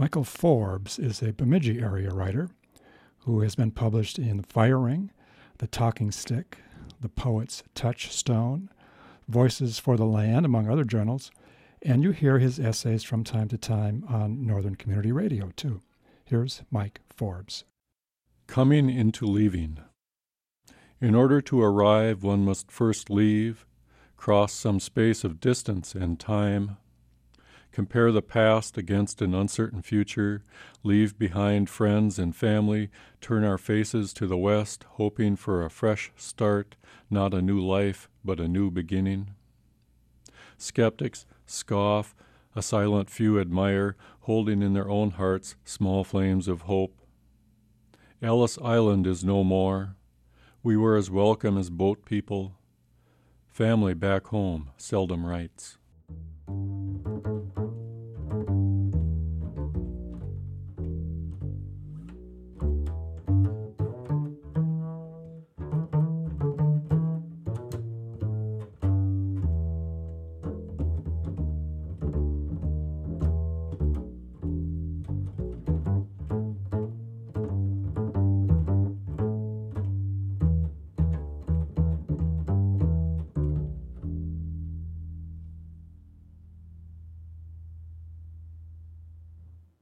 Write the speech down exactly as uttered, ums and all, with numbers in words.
Michael Forbes is a Bemidji area writer who has been published in Fire Ring, The Talking Stick, The Poet's Touchstone, Voices for the Land, among other journals, and you hear his essays from time to time on Northern Community Radio, too. Here's Mike Forbes. Coming into leaving. In order to arrive, one must first leave, cross some space of distance and time, compare the past against an uncertain future, leave behind friends and family, turn our faces to the west, hoping for a fresh start, not a new life, but a new beginning. Skeptics scoff, a silent few admire, holding in their own hearts small flames of hope. Ellis Island is no more. We were as welcome as boat people. Family back home seldom writes.